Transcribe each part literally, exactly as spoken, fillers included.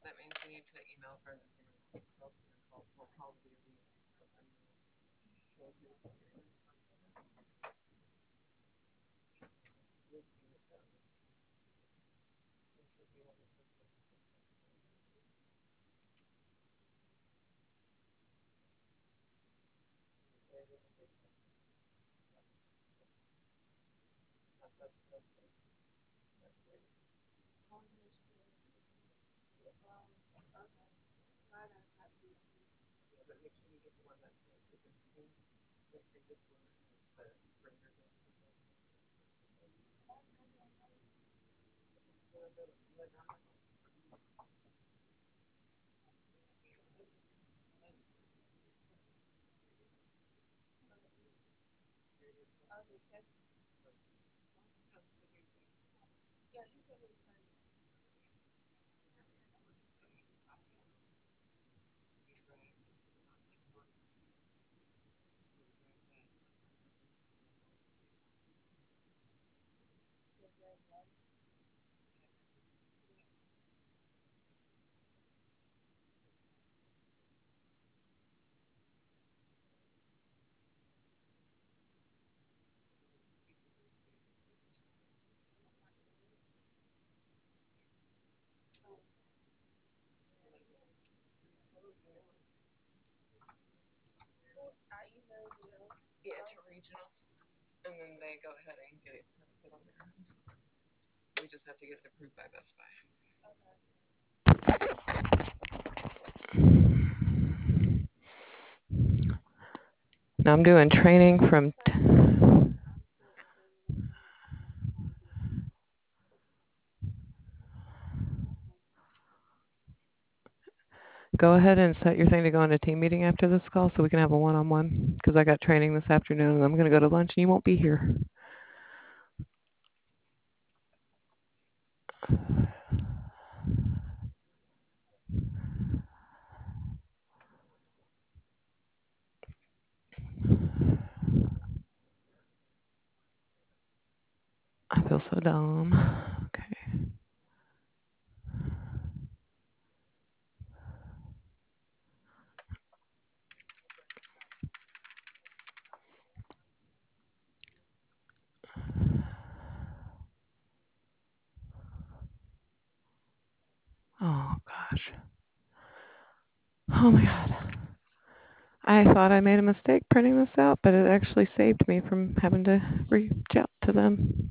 That means we need to email friends and call, call, we'll probably be yeah, to regionals, and then they go ahead and get it posted on their own. We just have to get it approved by Best Buy. Now I'm doing training from. T- Go ahead and set your thing to go on a team meeting after this call so we can have a one-on-one because I got training this afternoon and I'm going to go to lunch and you won't be here. I feel so dumb. Okay. Oh gosh. Oh my god. I thought I made a mistake printing this out, but it actually saved me from having to reach out to them.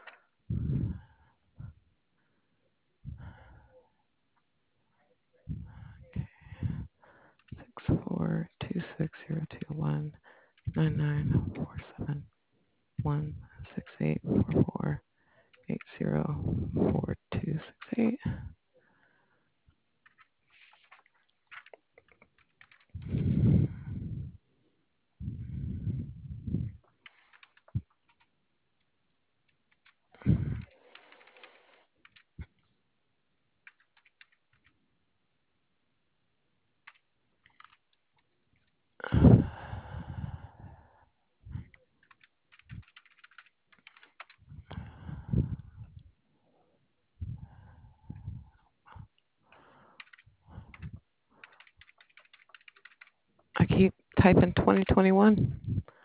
Okay. Six four two six zero two one nine nine four seven one six eight four four eight zero four two six eight. I keep typing twenty twenty-one.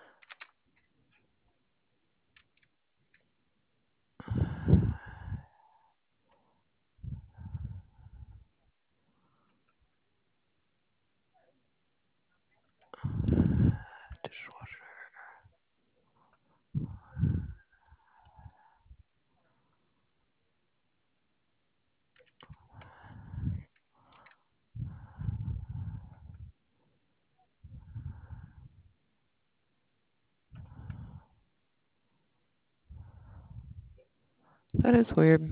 Dishwasher. That is weird.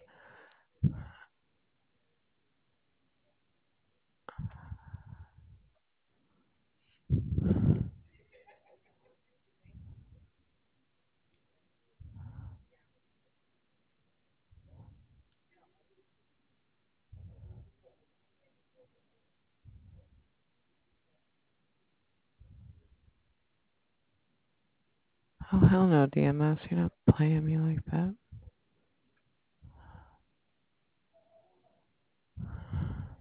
Oh, hell no, D M S. You're not playing me like that.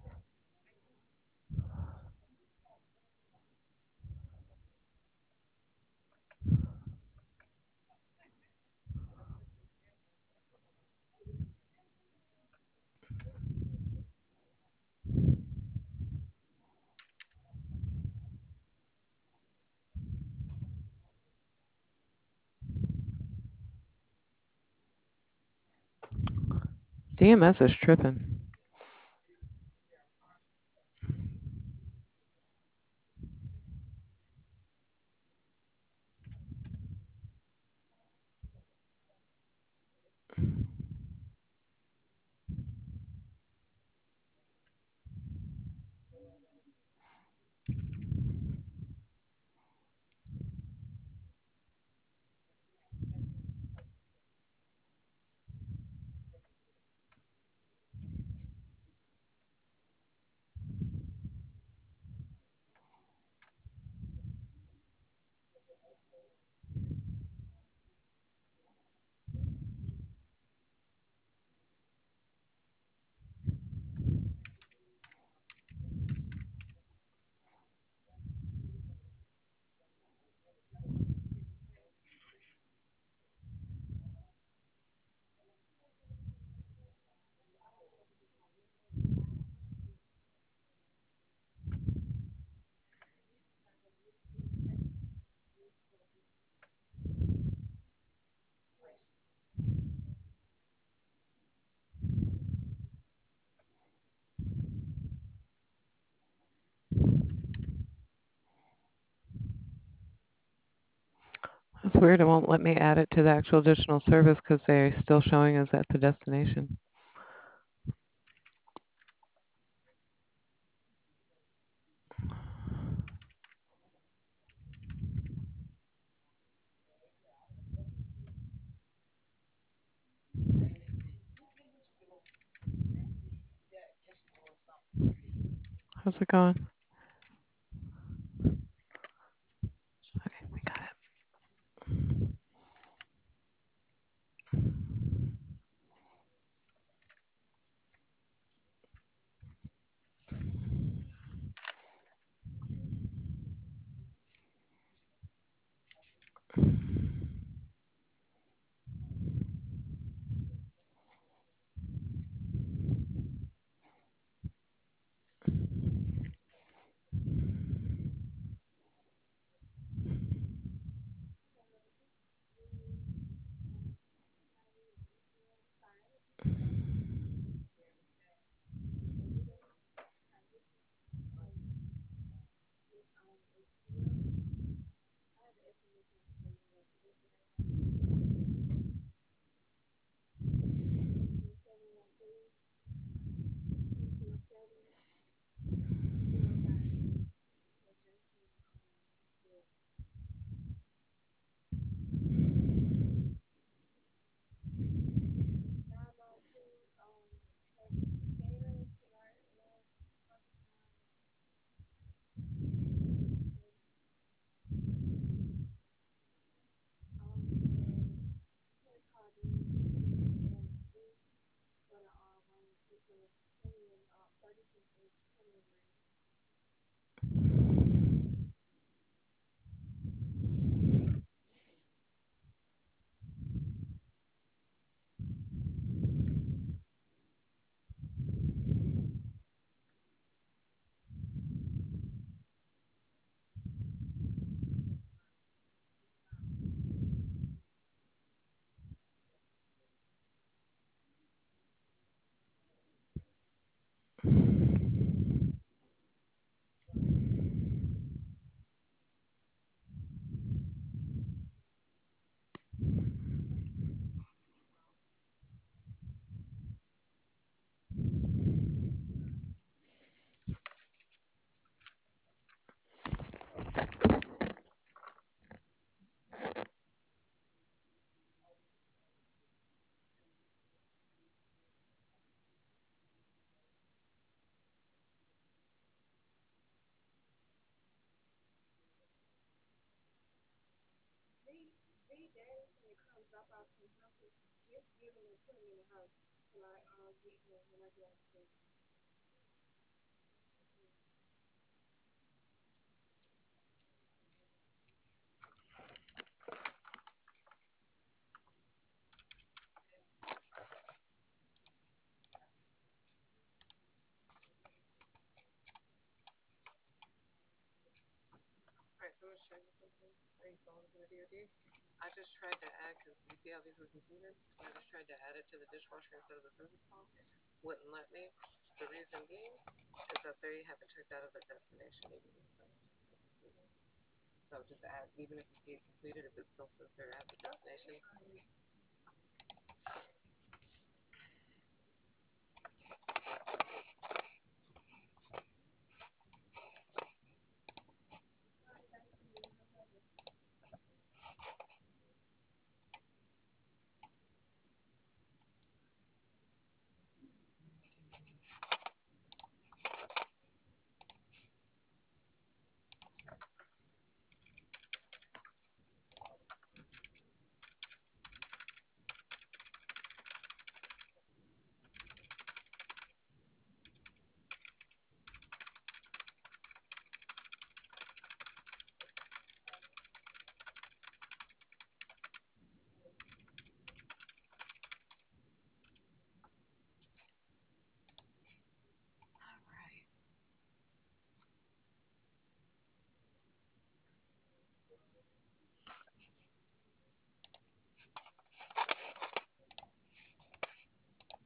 D M S is tripping. That's weird. It won't let me add it to the actual additional service because they're still showing us at the destination. How's it going? Okay, we got it. Alright, so I'm gonna show you something. Are you still in the D O D?